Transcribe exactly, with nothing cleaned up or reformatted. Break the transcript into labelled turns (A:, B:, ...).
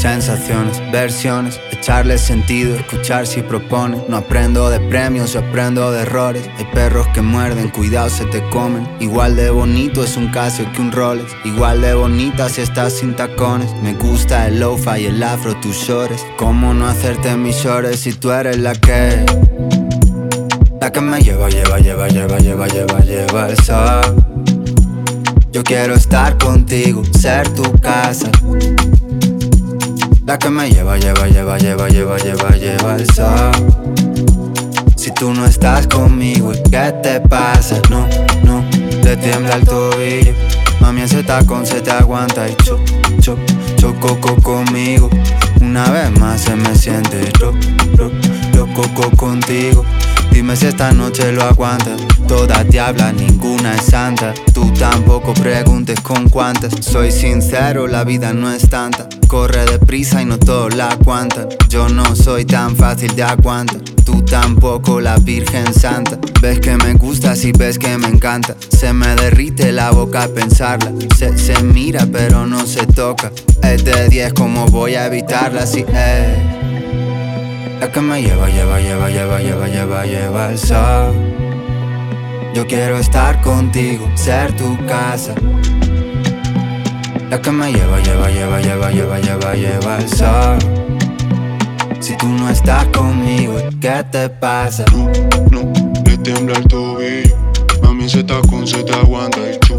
A: Sensaciones, versiones, echarle sentido, escuchar si propone. No aprendo de premios, yo aprendo de errores. Hay perros que muerden, cuidado se te comen. Igual de bonito es un Casio que un Rolex. Igual de bonita si estás sin tacones. Me gusta el lo-fi y el afro, tus shorts. ¿Cómo no hacerte mis shorts si tú eres la que? La que me lleva, lleva, lleva, lleva, lleva, lleva, lleva el sol. Yo quiero estar contigo, ser tu casa. La que me lleva, lleva, lleva, lleva, lleva, lleva, lleva el sol. Si tú no estás conmigo, ¿qué te pasa? No, no, te tiembla el tobillo. Mami, ese tacón se te aguanta y cho, cho, chococo conmigo. Una vez más se me siente ro, ro, loco contigo. Dime si esta noche lo aguantas. Todas te hablan, ninguna es santa. Tú tampoco preguntes con cuántas. Soy sincero, la vida no es tanta. Corre deprisa y no todos la aguantan. Yo no soy tan fácil de aguantar. Tú tampoco, la Virgen Santa. Ves que me gusta y ves que me encanta. Se me derrite la boca al pensarla. Se, se mira pero no se toca. Es de diez, ¿cómo voy a evitarla? Si es la que me lleva, lleva, lleva, lleva, lleva, lleva, lleva el sol. Yo quiero estar contigo, ser tu casa. La que me lleva, lleva, lleva, lleva, lleva, lleva, lleva el sol. Si tú no estás conmigo, ¿qué te pasa?
B: No, no, le tiembla el tobillo. Mami, ese tacón se te aguanta y